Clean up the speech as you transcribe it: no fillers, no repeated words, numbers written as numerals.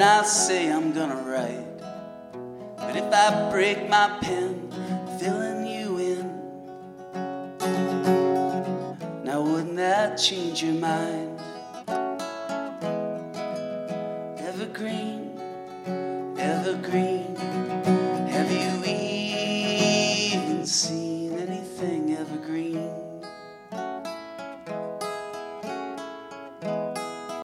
And I say I'm gonna write, but if I break my pen filling you in, now wouldn't that change your mind? Evergreen, evergreen,